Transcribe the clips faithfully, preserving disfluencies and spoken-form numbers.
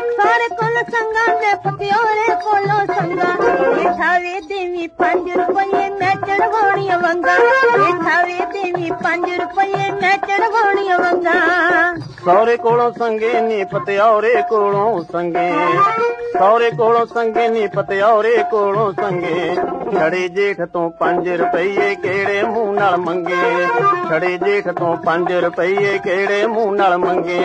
सारे कोल संगा ने पतियोरे कोलो संगा ठावे देवी पांच रुपये मैं चढ़वाणी वंगा ठावे देवी पांच रुपये मैं चढ़वाणी वंगा सौरे कोलों संगे नी पतियोरे कोलों संगे सौरे कोलों संगे नी पतियोरे कोलों संगे छड़े जेठ तो पंज रुपये केड़े मुंह नाल मंगे छड़े जेठ तो पंज रुपये केड़े मुंह नाल मंगे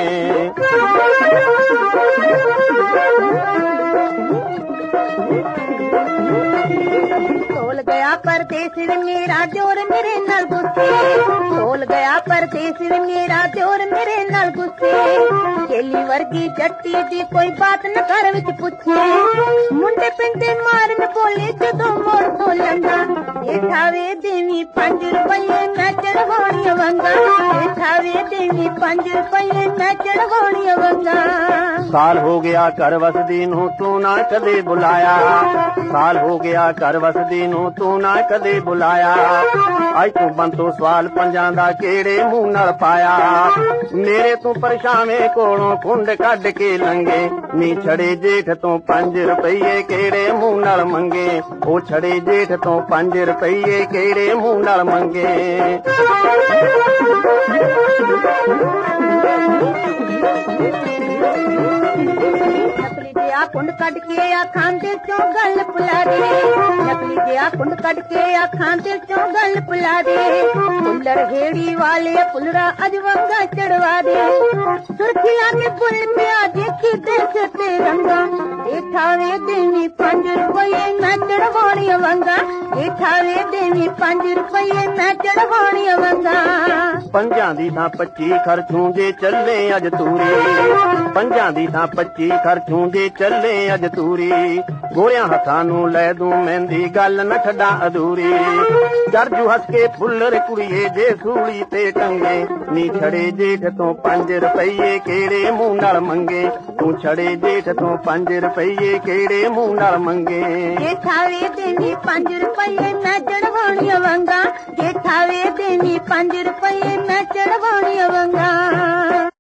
तोल गया परदेस मेरा जोर मेरे नाल गुस्से तोल गया परदेस मेरा जोर मेरे नाल गुस्से केली वर्गी जट्टी दी कोई बात न कर विच पुछे मुंडे पिंडे मारन बोले जदों मोड़ तो लंगा ठावे देवी पंज रुपये मैं चढ़वाणी वंगा ठावे देवी पंज रुपये मैं चढ़वाणी वंगा साल हो गया कर वसदी नूं तू ना कदे बुलाया साल हो गया कर वसदी नूं तू ना कदे बुलाया अज तू बंतो सवाल पंजां दा केड़े मुंह नाल पाया मेरे तू परछावे कोलों कुंड कढ के लंगे नी छड़े जेठ तो पंज रुपये केड़े मुंह नाल मंगे ओ छड़े जेठ तो पंज रुपये केड़े मुंह नाल मंगे नकली जिया कुंड कट के अखां दे चों गल पुला दे नकली जिया कुंड कट के अखां दे चों गल पुला दे पुल्लर हेड़ी वाले पुलरा अज वंगा चढ़वा दे सुरखिया ने पुल पे आ देखी देख ते रंगा ठावे देवी पंज रुपये मैं चढ़वाणी वंगा ठावे देवी पंज रुपये मैं चढ़वाणी वंगा पंजां दी थां पच्ची खर्चूं जे चले अज तूरी पंजां दी थां पच्ची खर्चूं जे चले अज तूरी गोरियां हथां नूं लै दूं मेहंदी गल न छड्डां अधूरी जरजू हस के फुल्लर कुड़िए जे सूली ते टंगे नी छड़े जेठ तो पंज रुपये केड़े मुंह नाल मंगे तू छड़े जेठ तो पंज रुपये केड़े मुंह नाल मंगे ठावे देवी पंज रुपये मैं चढ़वाणी वंगा ठावे देवी पंज रुपये मैं चढ़वाणी वंगा।